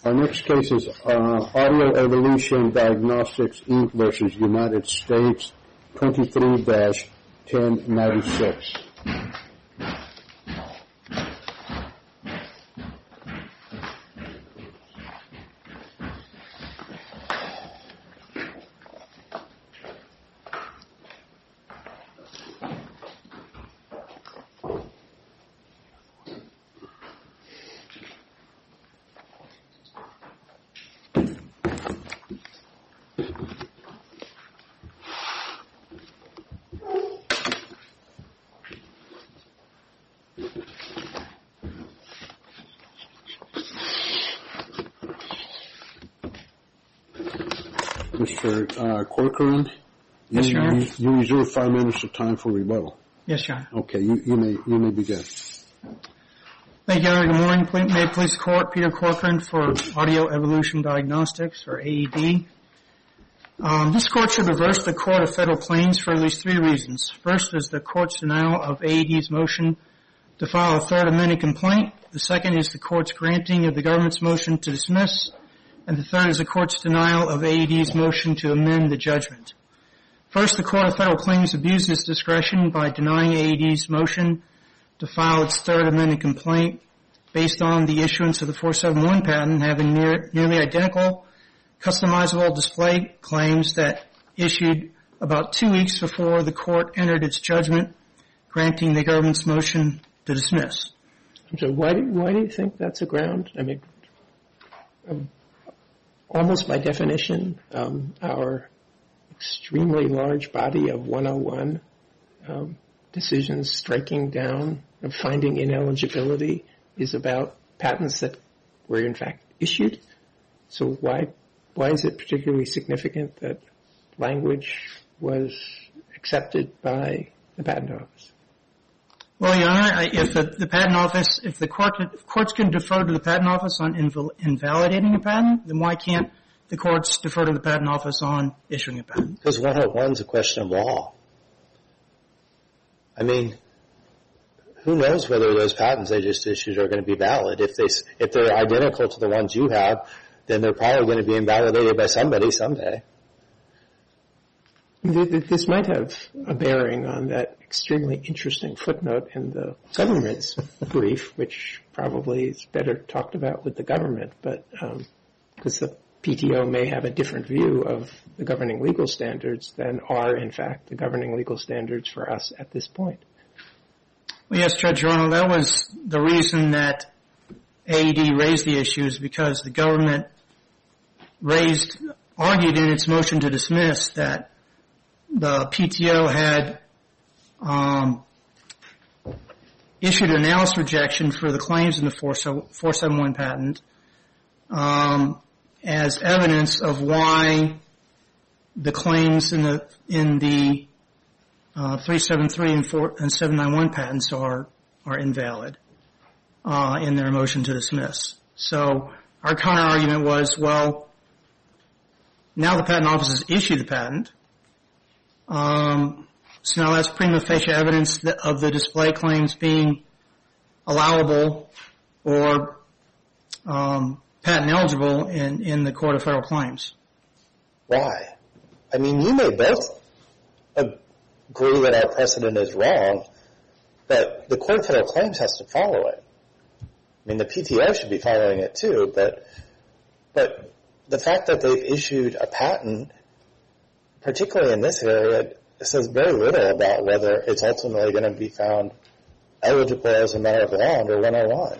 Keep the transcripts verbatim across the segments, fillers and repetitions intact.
Our next case is uh, Audio Evolution Diagnostics, Incorporated versus United States, twenty-three dash ten ninety-six. Mister Uh, Corcoran, yes, you, Your Honor. You, you reserve five minutes of time for rebuttal. Yes, Your Honor. Okay, you, you may you may begin. Thank you, Your Honor. Good morning. Please, may it please the Court, Peter Corcoran for Audio Evolution Diagnostics, or A E D. Um, this Court should reverse the Court of Federal Claims for at least three reasons. First is the Court's denial of A E D's motion to file a third amended complaint. The second is the Court's granting of the government's motion to dismiss. And the third is the Court's denial of A E D's motion to amend the judgment. First, the Court of Federal Claims abused its discretion by denying A E D's motion to file its third amended complaint based on the issuance of the four seventy-one patent having near, nearly identical customizable display claims that issued about two weeks before the Court entered its judgment granting the government's motion to dismiss. So why do, why do you think that's a ground? I mean, um, almost by definition, um, our extremely large body of one oh one um, decisions striking down and finding ineligibility is about patents that were in fact issued. So why why is it particularly significant that language was accepted by the Patent Office? Well, Your Honor, if the, the Patent Office, if the court, if courts can defer to the Patent Office on inval, invalidating a patent, then why can't the courts defer to the Patent Office on issuing a patent? Because one oh one is a question of law. I mean, who knows whether those patents they just issued are going to be valid? If they, if they're identical to the ones you have, then they're probably going to be invalidated by somebody someday. This might have a bearing on that extremely interesting footnote in the government's brief, which probably is better talked about with the government, but um, because the P T O may have a different view of the governing legal standards than are, in fact, the governing legal standards for us at this point. Well, yes, Judge Ronald, that was the reason that A E D raised the issues, because the government raised, argued in its motion to dismiss that the P T O had um, issued an analysis rejection for the claims in the four seventy-one patent um, as evidence of why the claims in the in the uh, three seventy-three and, four, and seven ninety-one patents are are invalid uh, in their motion to dismiss. So our counter argument was, well, now the Patent Office has issued the patent. Um, so now that's prima facie evidence that of the display claims being allowable or um, patent eligible in, in the Court of Federal Claims. Why? I mean, you may both agree that our precedent is wrong, but the Court of Federal Claims has to follow it. I mean, the P T O should be following it too, but but the fact that they've issued a patent, particularly in this area, says very little about whether it's ultimately going to be found eligible as a matter of law under one oh one.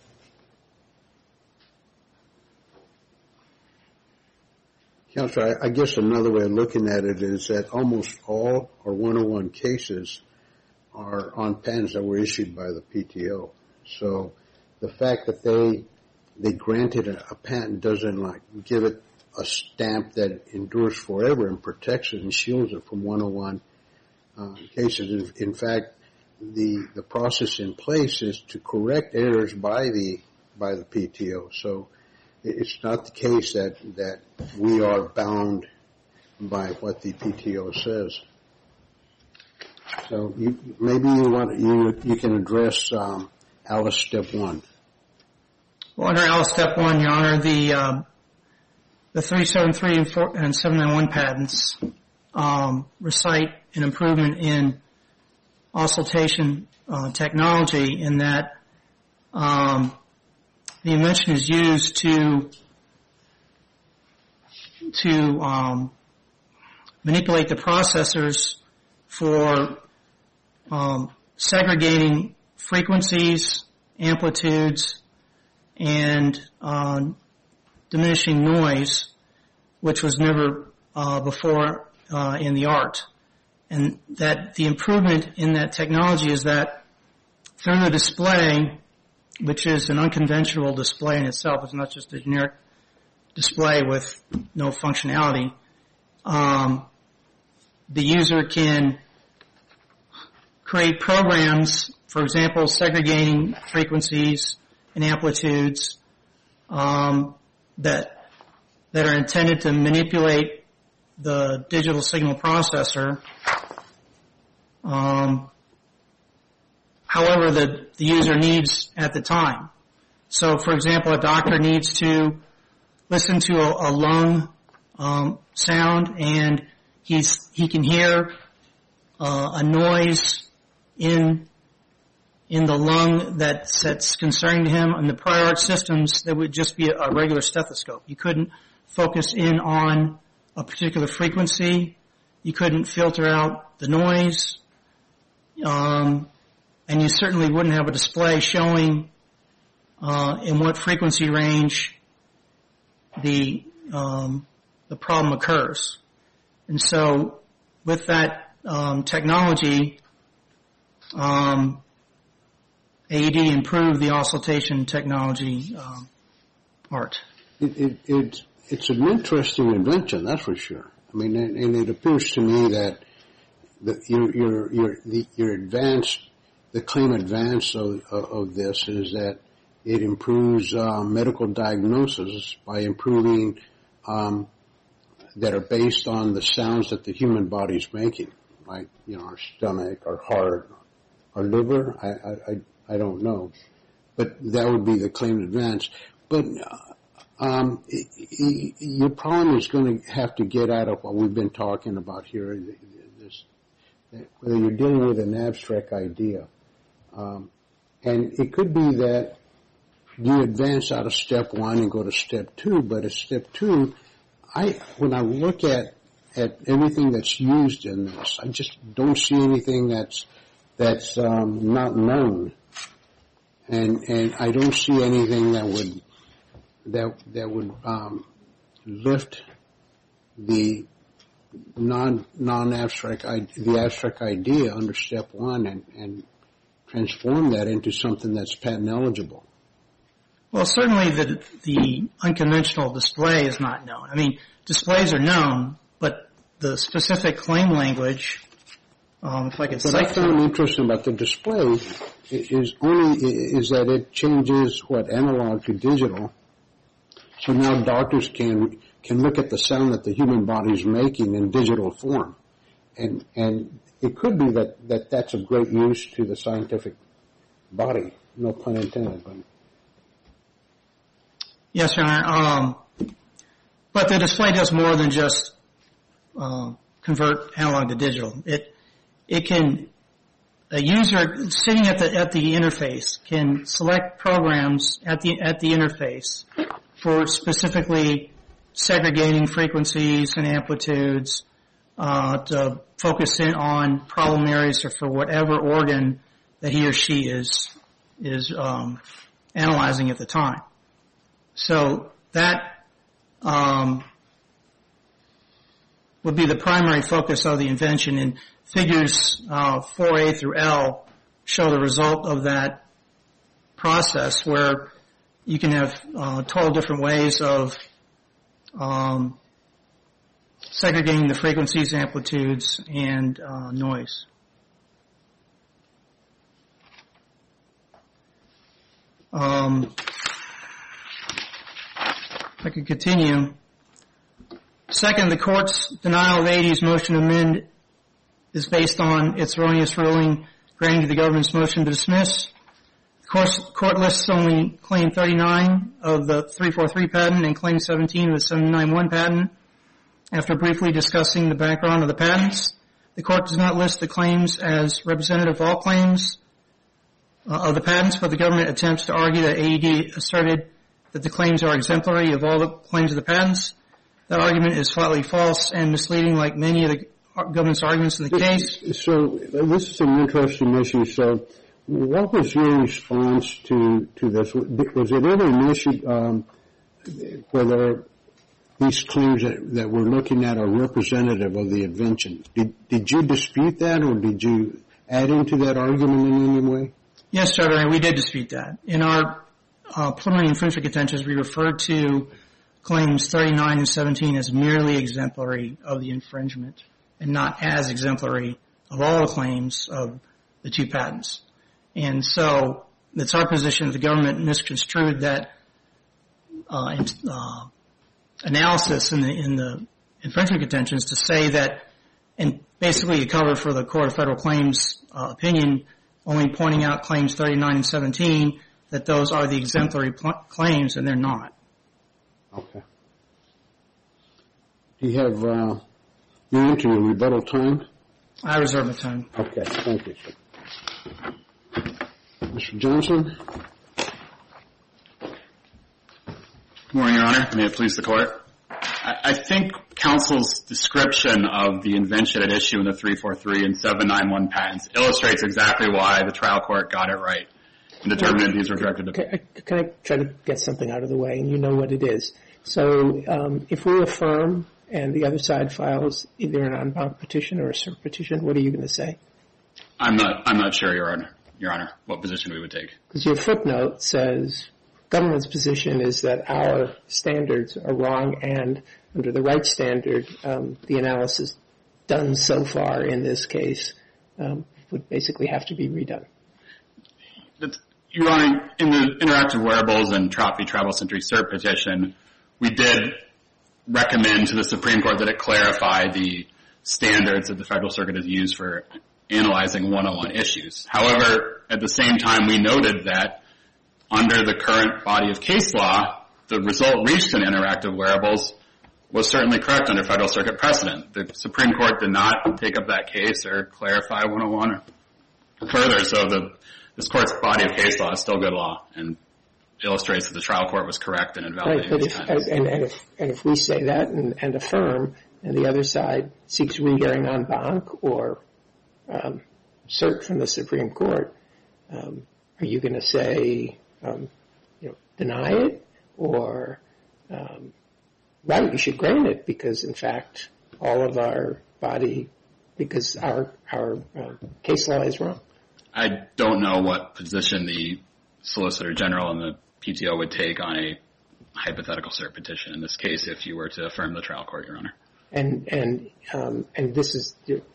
Counselor, I, I guess another way of looking at it is that almost all our one oh one cases are on patents that were issued by the P T O. So the fact that they they granted a, a patent doesn't like give it a stamp that endures forever and protects it and shields it from one oh one uh, cases. In, in fact, the the process in place is to correct errors by the by the P T O. So it's not the case that that we are bound by what the P T O says. So you, maybe you want you you can address um, Alice step one. Well, under Alice Step one, Your Honor, the uh, the three seventy-three and, four, and seven ninety-one patents um, recite an improvement in auscultation uh, technology in that um, the invention is used to to um, manipulate the processors for um, segregating frequencies, amplitudes, and uh, diminishing noise, which was never uh, before uh, in the art. And that the improvement in that technology is that through the display, which is an unconventional display in itself, it's not just a generic display with no functionality, um, the user can create programs, for example, segregating frequencies and amplitudes um, that that are intended to manipulate the digital signal processor. Um, however, the, the user needs at the time. So, for example, a doctor needs to listen to a, a lung um, sound, and he's he can hear uh, a noise in in the lung that's, that's concerning to him. In the prior art systems, there would just be a, a regular stethoscope. You couldn't focus in on a particular frequency. You couldn't filter out the noise. Um, and you certainly wouldn't have a display showing uh, in what frequency range the um, the problem occurs. And so with that um, technology, um, A E D improved the auscultation technology um, art. It, it, it, it's an interesting invention, that's for sure. I mean, and, and it appears to me that the, your your your the, your advanced, the claim advance of, of this is that it improves uh, medical diagnosis by improving um, that are based on the sounds that the human body is making, like you know our stomach, our heart, our liver. I I I, I don't know, but that would be the claim advance. But uh, um, it, it, your problem is going to have to get out of what we've been talking about here. This, whether you're dealing with an abstract idea, um, and it could be that you advance out of step one and go to step two, but at step two, I when I look at at everything that's used in this, I just don't see anything that's that's um, not known, and and I don't see anything that would that that would um, lift the non non abstract the abstract idea under step one and and transform that into something that's patent eligible. Well, certainly the the unconventional display is not known. I mean, displays are known, but the specific claim language, um, if I could What I found interesting about the display is only is that it changes what analog to digital. So now doctors can can look at the sound that the human body is making in digital form, and and it could be that, that that's of great use to the scientific body. No pun intended, but. Yes, Your Honor. Um, but the display does more than just uh, convert analog to digital. It it can a user sitting at the at the interface can select programs at the at the interface for specifically segregating frequencies and amplitudes uh, to focus in on problem areas or for whatever organ that he or she is is um, analyzing at the time. So that um, would be the primary focus of the invention, and figures uh, four A through L show the result of that process, where you can have uh, twelve different ways of um, segregating the frequencies, amplitudes, and uh, noise. Um, If I could continue. Second, the court's denial of A E D's motion to amend is based on its erroneous ruling granting the government's motion to dismiss. The course, court lists only Claim thirty-nine of the three forty-three patent and Claim seventeen of the seven ninety-one patent. After briefly discussing the background of the patents, the court does not list the claims as representative of all claims uh, of the patents, but the government attempts to argue that A E D asserted that the claims are exemplary of all the claims of the patents. That argument is flatly false and misleading, like many of the government's arguments in the case. So this is an interesting issue. So what was your response to, to this? Was it ever an issue um, whether these claims that, that we're looking at are representative of the invention? Did, did you dispute that, or did you add into that argument in any way? Yes, Judge, we did dispute that. In our uh, preliminary infringement contentions, we referred to Claims thirty-nine and seventeen as merely exemplary of the infringement and not as exemplary of all the claims of the two patents. And so it's our position that the government misconstrued that uh, uh, analysis in the, in the infringement contentions to say that, and basically a cover for the Court of Federal Claims uh, opinion, only pointing out Claims thirty-nine and seventeen, that those are the exemplary pl- claims, and they're not. Okay. Do you have, uh, you're into your rebuttal time? I reserve my time. Okay, thank you, sir. Mister Johnson? Good morning, Your Honor. May it please the Court. I, I think counsel's description of the invention at issue in the three forty-three and seven ninety-one patents illustrates exactly why the trial court got it right and determined these were directed to... Can I, can I try to get something out of the way, and you know what it is? So um, if we affirm and the other side files either an en banc petition or a cert petition, what are you going to say? I'm not I'm not sure, Your Honor, Your Honor, what position we would take. Because your footnote says government's position is that our standards are wrong, and under the right standard, um, the analysis done so far in this case um, would basically have to be redone. That's, Your Honor, in the interactive wearables and Trophy Travel Century cert petition, we did recommend to the Supreme Court that it clarify the standards that the Federal Circuit has used for analyzing one oh one issues. However, at the same time, we noted that under the current body of case law, the result reached in interactive wearables was certainly correct under Federal Circuit precedent. The Supreme Court did not take up that case or clarify one oh one or further, so the, this Court's body of case law is still good law and illustrates that the trial court was correct in invalidating right, these if, patents. And, and, if, and if we say that and, and affirm, and the other side seeks re-hearing en banc or um, cert from the Supreme Court, um, are you going to say, um, you know, deny it, or um, right, you should grant it because, in fact, all of our body, because our our uh, case law is wrong? I don't know what position the Solicitor General and the P T O would take on a hypothetical cert petition in this case if you were to affirm the trial court, Your Honor. And and um, and this is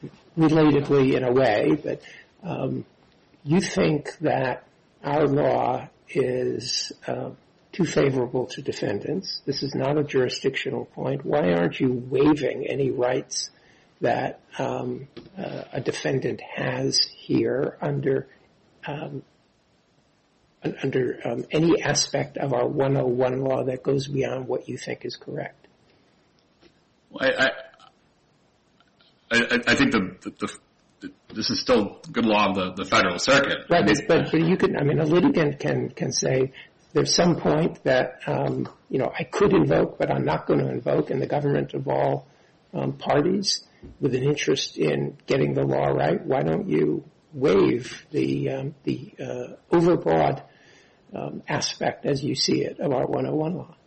relatedly in a way, but um, you think that our law is uh, too favorable to defendants. This is not a jurisdictional point. Why aren't you waiving any rights that um, uh, a defendant has here under um, under um, any aspect of our one oh one law that goes beyond what you think is correct? Well, I, I, I think the, the, the, this is still good law of the, the Federal Circuit. Right, but, but you can, I mean, a litigant can, can say there's some point that, um, you know, I could invoke, but I'm not going to invoke, and the government of all um, parties with an interest in getting the law right, why don't you waive the, um, the uh, overbroad um, aspect, as you see it, of our one oh one law?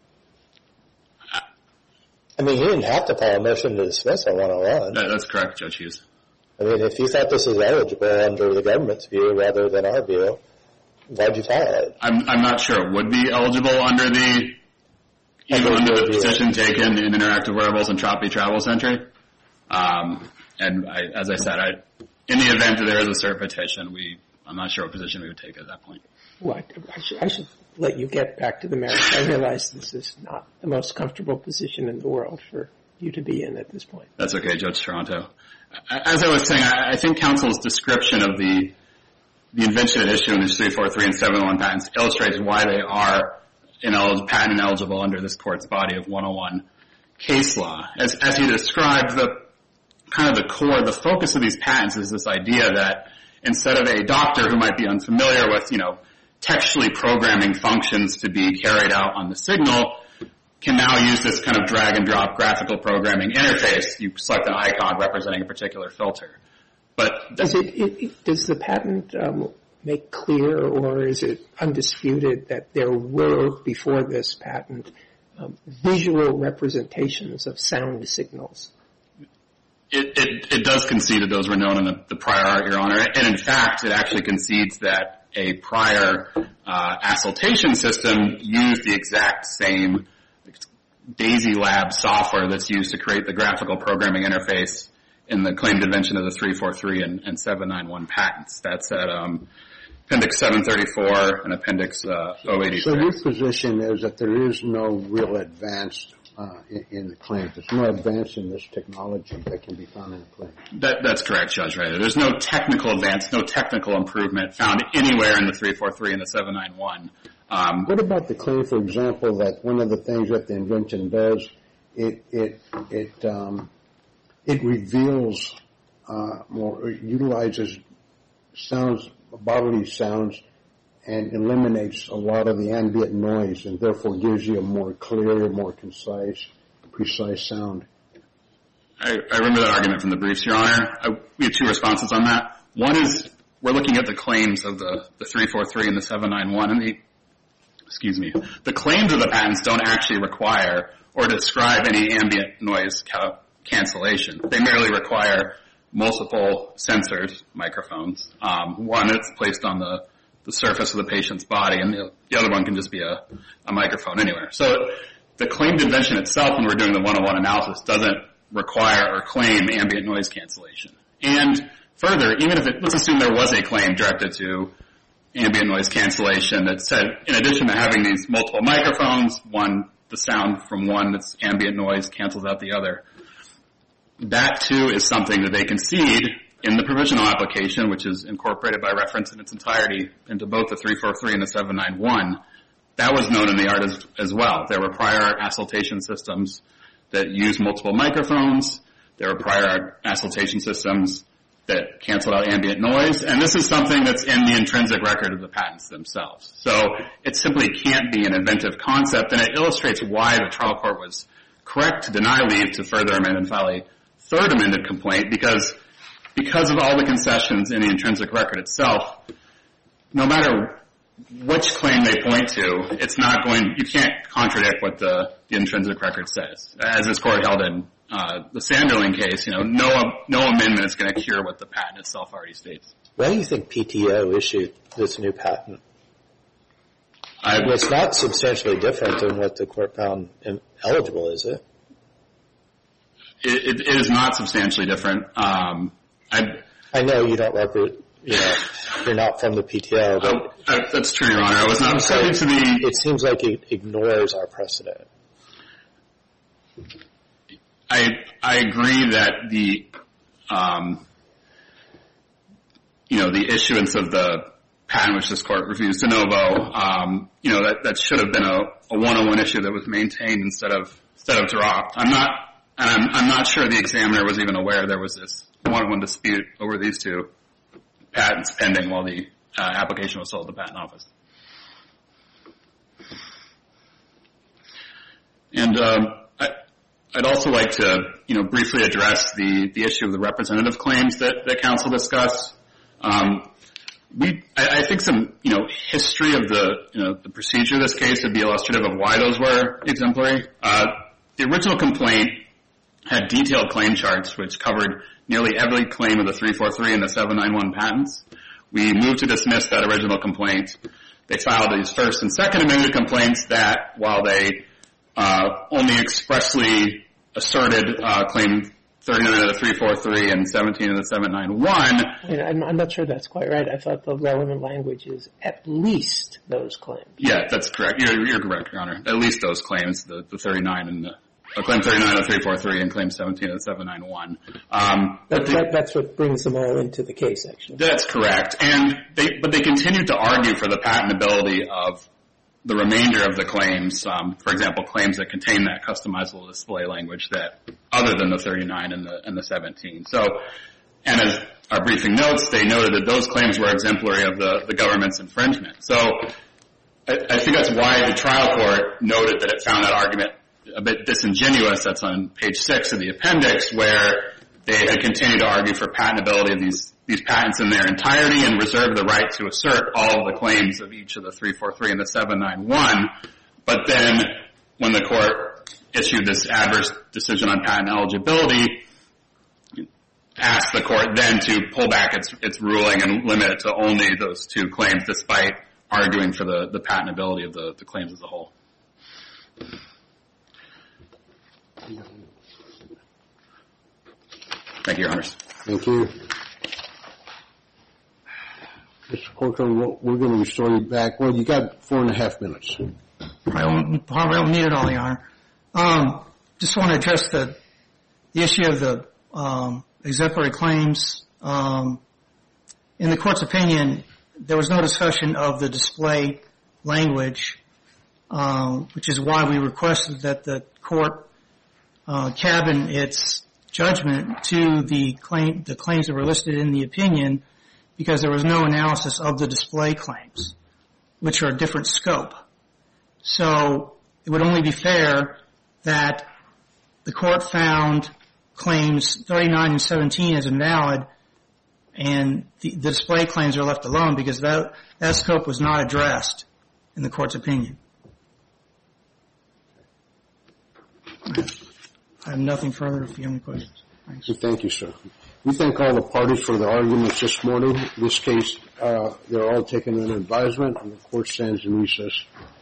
I mean, you didn't have to file a motion to dismiss on one oh one. That, that's correct, Judge Hughes. I mean, if you thought this was eligible under the government's view rather than our view, why'd you file it? I'm, I'm not sure it would be eligible under the, even under the position taken in interactive wearables and Trophy Travel Century. Um, and I, as I said, I, in the event that there is a cert petition, we, I'm not sure what position we would take at that point. Well, I should, I should let you get back to the merits. I realize this is not the most comfortable position in the world for you to be in at this point. That's okay, Judge Toronto. As I was saying, I, I think counsel's description of the the invention at issue in these three forty-three and seven oh one patents illustrates why they are ineligible, patent ineligible under this court's body of one oh one case law. As, as he described, the kind of the core, the focus of these patents is this idea that instead of a doctor who might be unfamiliar with, you know, textually programming functions to be carried out on the signal, can now use this kind of drag and drop graphical programming interface. You select an icon representing a particular filter. But Is it, it, does the patent um, make clear, or is it undisputed that there were, before this patent, um, visual representations of sound signals? It, it, it does concede that those were known in the, the prior art, Your Honor. And in fact, it actually concedes that a prior uh, assultation system used the exact same Daisy Lab software that's used to create the graphical programming interface in the claimed invention of the three forty-three and, and seven ninety-one patents. That's at um, Appendix seven thirty-four and Appendix uh, oh eighty-six. So your position is that there is no real advance uh, in, in the claims. There's no advance in this technology that can be found in the claims. That, that's correct, Judge Rader. There's no technical advance, no technical improvement found anywhere in the three forty-three and the seven ninety-one. Um, what about the claim, for example, that one of the things that the invention does, it it it um, it reveals uh, more, or utilizes sounds, bodily sounds, and eliminates a lot of the ambient noise, and therefore gives you a more clear, more concise, precise sound. I, I remember that argument from the briefs, Your Honor. I, we have two responses on that. One is we're looking at the claims of the, the three forty-three and the seven ninety-one, and the excuse me, the claims of the patents don't actually require or describe any ambient noise ca- cancellation. They merely require multiple sensors, microphones. Um, one that's placed on the, the surface of the patient's body, and the, the other one can just be a, a microphone anywhere. So the claimed invention itself, when we're doing the one oh one analysis, doesn't require or claim ambient noise cancellation. And further, even if it, let's assume there was a claim directed to ambient noise cancellation that said, in addition to having these multiple microphones, one, the sound from one that's ambient noise cancels out the other. That too is something that they concede in the provisional application, which is incorporated by reference in its entirety into both the three forty-three and the seven ninety-one. That was known in the art as, as well. There were prior assultation systems that used multiple microphones. There were prior assultation systems that canceled out ambient noise, and this is something that's in the intrinsic record of the patents themselves. So it simply can't be an inventive concept, and it illustrates why the trial court was correct to deny leave to further amend and file a third amended complaint, because because of all the concessions in the intrinsic record itself, no matter which claim they point to, it's not going, you can't contradict what the, the intrinsic record says. As this court held in uh, the Sanderling case, you know, no no amendment is going to cure what the patent itself already states. Why do you think P T O issued this new patent? I, mean, it's not substantially different than what the court found eligible, is it? It, it is not substantially different. Um, I, I know you don't represent, you know, you're not from the P T O, but oh, I, that's true, Your Honor. I was not privy to the. It seems like it ignores our precedent. I I agree that the, um, you know, the issuance of the patent which this court reviews de novo, um, you know, that, that should have been a, a one oh one issue that was maintained instead of instead of dropped. I'm not, and I'm, I'm not sure the examiner was even aware there was this one oh one dispute over these two patents pending while the uh, application was sold to the patent office. And um, I, I'd also like to, you know, briefly address the, the issue of the representative claims that, that counsel discussed. Um, we, I, I think some, you know, history of the, you know, the procedure of this case would be illustrative of why those were exemplary. Uh, the original complaint had detailed claim charts which covered nearly every claim of the three forty-three and the seven ninety-one patents. We moved to dismiss that original complaint. They filed these first and second amended complaints that, while they uh, only expressly asserted uh, claim thirty-nine of the three forty-three and seventeen of the seven ninety-one. I'm, I'm not sure that's quite right. I thought the relevant language is at least those claims. Yeah, that's correct. You're, you're correct, Your Honor. At least those claims, the, the thirty-nine and the uh, Claim thirty-nine of three forty-three and Claim seventeen of seven ninety-one. Um, that, that, that's what brings them all into the case, actually. That's correct. And they, but they continue to argue for the patentability of the remainder of the claims, um, for example, claims that contain that customizable display language that, other tthan the thirty-nine and the, and the seventeen. So, and as our briefing notes, they noted that those claims were exemplary of the, the government's infringement. So, I, I think that's why the trial court noted that it found that argument a bit disingenuous. That's on page six of the appendix, where they had continued to argue for patentability of these these patents in their entirety and reserve the right to assert all of the claims of each of the three forty-three and the seven ninety-one. But then when the court issued this adverse decision on patent eligibility, asked the court then to pull back its its ruling and limit it to only those two claims, despite arguing for the, the patentability of the, the claims as a whole. Thank you, Your Honors. Thank you. Mister Corcoran, we're going to restore you back. Well, you got four and a half minutes. I won't, probably don't need it all, Your Honor. Um, just want to address the, the issue of the um, exemplary claims. Um, in the court's opinion, there was no discussion of the display language, um, which is why we requested that the court uh, cabin its judgment to the claim, the claims that were listed in the opinion, because there was no analysis of the display claims, which are a different scope. So it would only be fair that the court found claims thirty-nine and seventeen as invalid, and the, the display claims are left alone, because that, that scope was not addressed in the court's opinion. I have nothing further if you have any questions. Thanks. Thank you, sir. We thank all the parties for their arguments this morning. In this case, uh, they're all taken under advisement, and the court stands in recess.